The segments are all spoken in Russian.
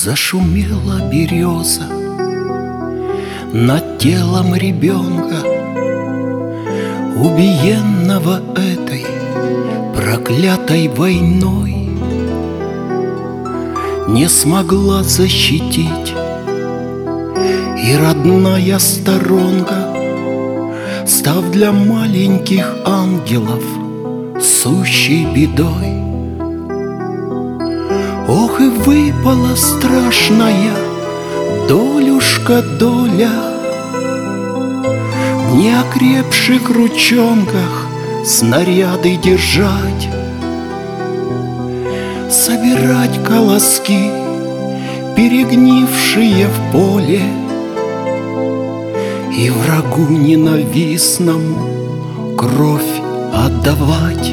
Зашумела береза над телом ребенка, убиенного этой проклятой войной. Не смогла защитить и родная сторонка, став для маленьких ангелов сущей бедой. Ох, и выпала страшная долюшка доля в неокрепших ручонках снаряды держать, собирать колоски, перегнившие в поле, и врагу ненавистному кровь отдавать.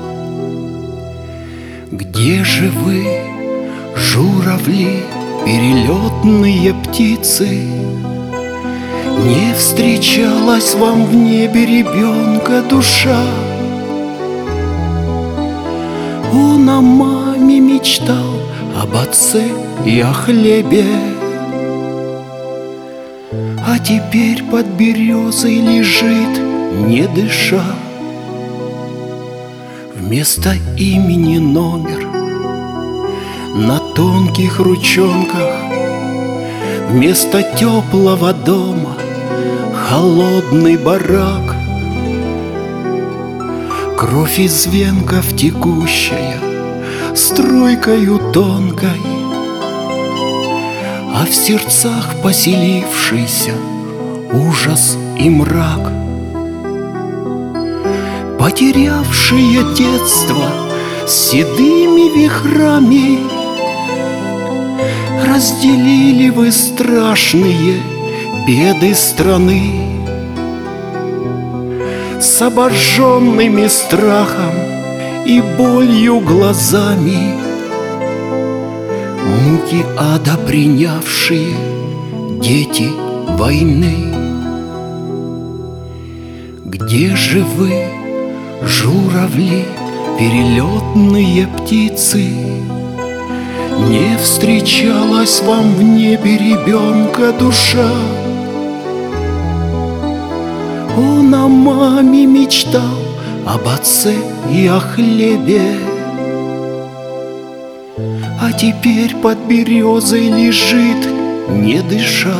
Где же вы, журавли, перелетные птицы? Не встречалась вам в небе ребенка душа? Он о маме мечтал, об отце и о хлебе, а теперь под березой лежит, не дыша. Вместо имени номер на тонких ручонках, вместо теплого дома холодный барак. Кровь из венков текущая струйкою тонкой, а в сердцах поселившийся ужас и мрак. Потерявшие детство с седыми вихрами, разделили вы страшные беды страны. С обожженными страхом и болью глазами, муки ада принявшие дети войны. Где же вы, журавли, перелетные птицы? Не встречалась вам в небе ребенка душа? Он о маме мечтал, об отце и о хлебе, а теперь под березой лежит, не дыша.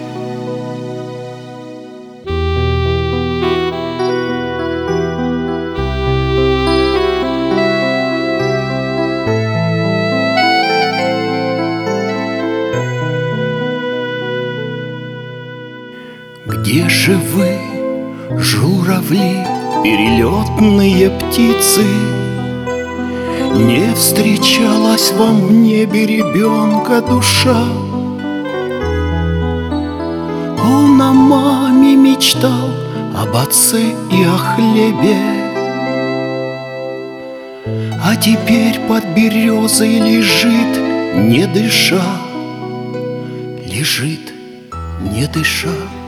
Где же вы, журавли, перелетные птицы? Не встречалась вам в небе ребенка душа? Он о маме мечтал, об отце и о хлебе, а теперь под березой лежит, не дыша. Лежит, не дыша.